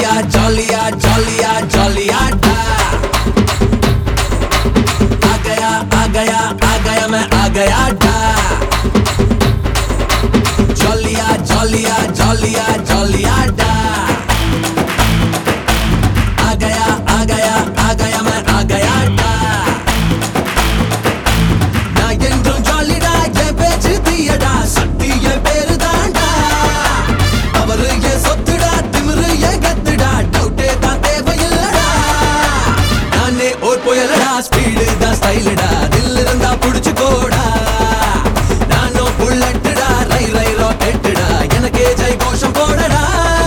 ஜாலியா ஜாலியா ஜாலியா ஜாலியாடா आ गया मैं आ गया डा जॉलिया जॉलिया जॉलिया जॉलिया डा आ गया मैं आ गया डा ना என்றும் ஜாலிடா என் பேச்சு தீயடா சக்தி என் பேரு தாண்டா அவரு என் சொத்துடா திமிரு என் கத்துடா டவுட்டே தான் தேவையில்லடா நானே ஓர் புயலடா ஸ்பீடு தான் ஸ்டைலுடா தில் இருந்தா புடிச்சு கோடா நானோ புல்லட்டுடா ரை ரை ராக்கெட்டுடா எனக்கே ஜெய் கோஷம் போடடா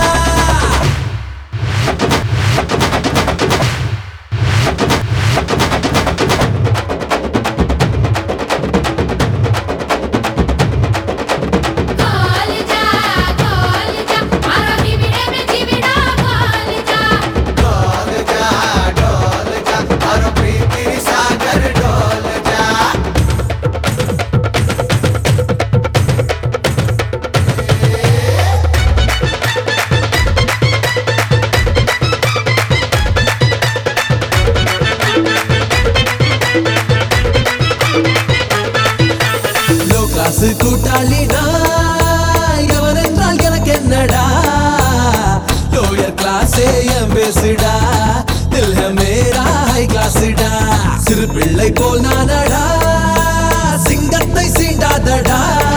கூட்டாளிடா எவன் என்றால் எனக்கு என்னடா லோயர் கிளாஸே என் பேசுடா தில் ஹை மேரா ஹை கிளாஸ்டா சிறு பிள்ளை போல் நானடா சிங்கத்தை சீண்டாதடா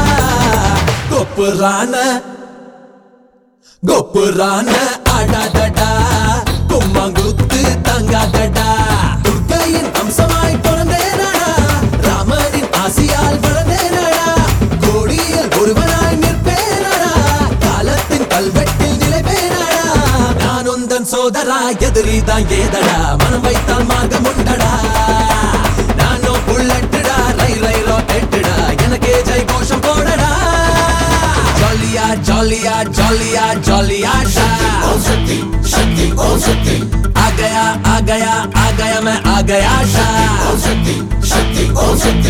கொப்புரான ஆடாதடா கும்மாங்குத்து தங்காதடா துர்க்கையின் அம்சமாய் பிறந்தேனடா ராமனின் ஆசியால் வளர்ந்தேனடா கோடியில் ஒருவனாய் நிற்பேனடா காலத்தின் கல்வெட்டில் நிலைப்பேனடா நான் உந்தன் சோதரா எதிரிதான் ஏதடா மனம் வைத்தால் மார்க்கம் உண்டடா நானோ புல்லட்டுடா ரை ரை ராக்கெட்டுடா எனக்கே ஜெய் கோஷம் போடடா ஜாலியா ஜாலியா ஜாலியா ஜாலியா ओम शक्ति शक्ति ओम शक्ति आ गया मैं आ गया डा ओम शक्ति शक्ति ओम शक्ति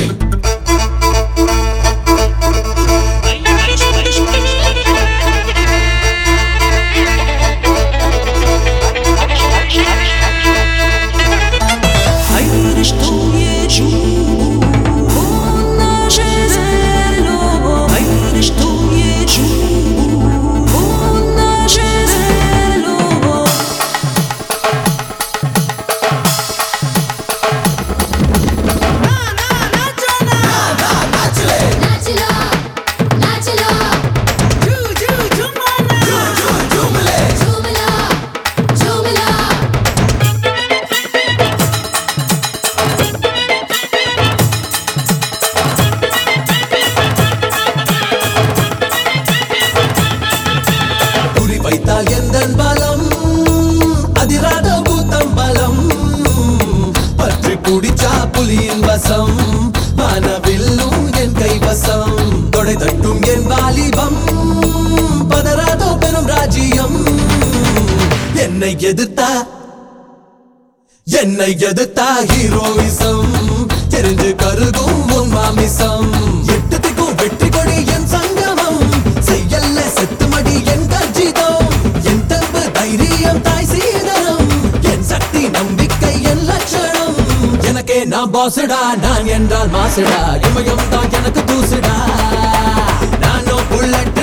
வைத்தால் எந்தன் பலம் அதிராத பூத்தம் பலம் பற்றி குடிச்சா புலியின் வசம் வானவில்லும் என் கைவசம் தொடை தட்டும் என் வாலிபம் பதறாதோ பெரும் ராஜ்யம் என்னை எதிர்த்தா ஹீரோயிசம் தெரிஞ்சு கருகும் உன் மாமிசம் எட்டு திக்கும் வெற்றி கொடி என் சங்கமம் செய்யல்ல செத்துமடி என் கர்ஜிதம் என் தம்பு தைரியம் தாய் சீதனம் என் சக்தி நம்பிக்கை என் லட்சணம் எனக்கே நான் பாசுடா நான் என்றால் மாசுடா இமயம் தான் எனக்கு தூசுடா நானோ புல்லட்